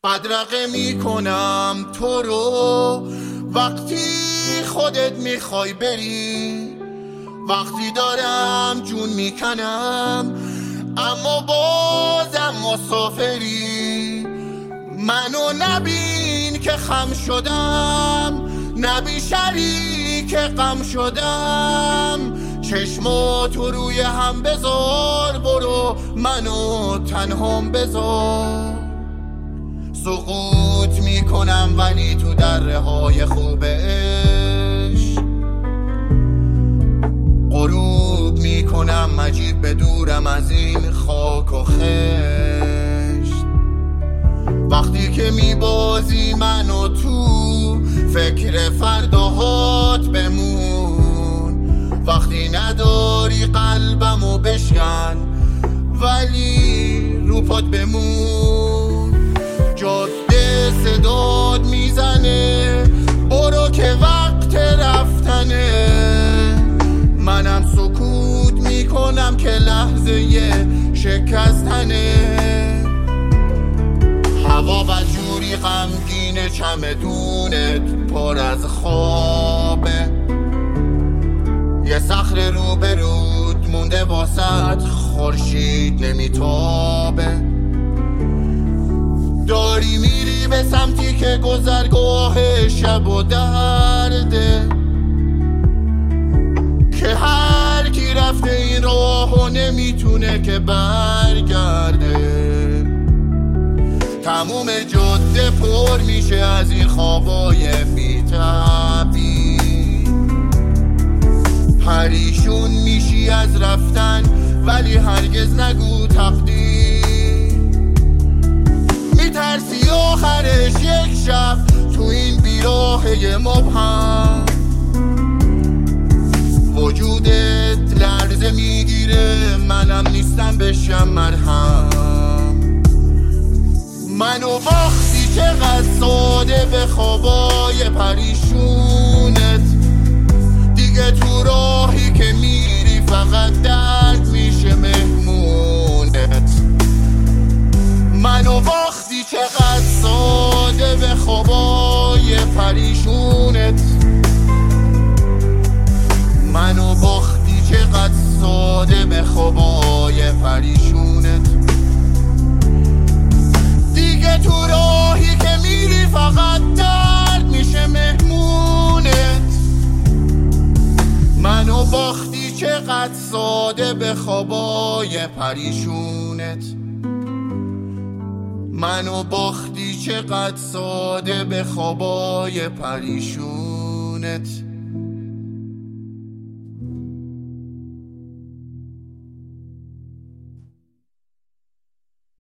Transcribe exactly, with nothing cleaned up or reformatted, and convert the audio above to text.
بدرقه میکنم تو رو وقتی خودت میخوای بری، وقتی دارم جون میکنم اما بازم مسافری. منو نبین که خم شدم، نبی شریک غم شدم. چشمو تو روی هم بذار، برو منو تنهام بذار. سقوط میکنم ولی تو دره های خوبش، غروب میکنم مجید بدورم از این خاک و خشت. وقتی که میبازی منو تو فکر فرداهات بمون، وقتی نداری قلبمو بشکن ولی رو پات بمون. جاده صداد میزنه برو که وقت رفتنه، منم سکوت میکنم که لحظه شکستنه. هوا بدجوری غمگینه، چمدونت پر از خوابه، یه صخره رو به رود مونده واسط خورشید نمیتابه. داری میری به سمتی که گذرگاه شب و درده، که هر کی رفته این راهو نمیتونه که برگرده. تموم جاده پر میشه از این خوابای بی‌تابی، پریشون میشی از رفتن ولی هرگز نگو تقدیر. میترسی آخرش یک شب تو این بیراهه مبهم وجودت لرزه میگیره، منم نیستم بشم مرهم. منو وقتی چقدر ساده به خوابای پریشونت، دیگه تو راهی که میری فقط درد میشه مهمونت. منو وقتی چقدر ساده به خوابای پریشونت، منو وقتی چقدر ساده به خوابای پریشونت، دیگه تو راهی که میری فقط درد میشه مهمونت. منو باختی چقدر ساده به خوابای پریشونت، منو باختی چقدر ساده به خوابای پریشونت.